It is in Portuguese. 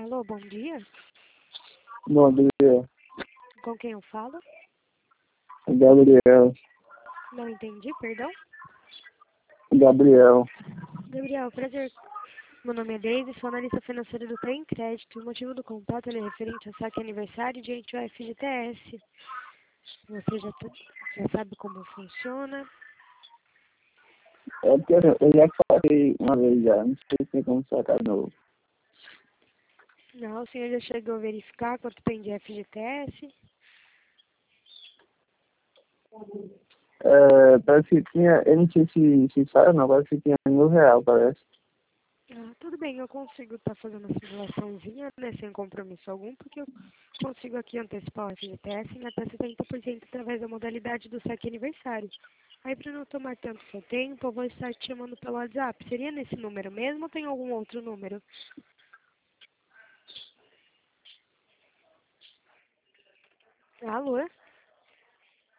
Alô, bom dia. Bom dia, Com quem eu falo? Gabriel. Não entendi, perdão. Gabriel. Gabriel, prazer. Meu nome é Deise, sou analista financeira do Tem Crédito. O motivo do contato é referente ao saque aniversário diante do FGTS. Você já sabe como funciona? É porque eu já falei uma vez já, não sei se tem como sacar de novo. Não, o senhor já chegou a verificar quanto tem de FGTS? Parece que tinha, eu não sei se sabe não, parece que tinha R$ 1.000, parece. Ah, tudo bem, eu consigo estar fazendo a simulaçãozinha, né, sem compromisso algum, porque eu consigo aqui antecipar o FGTS em até 70% através da modalidade do saque aniversário. Aí, para não tomar tanto seu tempo, eu vou estar te chamando pelo WhatsApp. Seria nesse número mesmo ou tem algum outro número? Alô?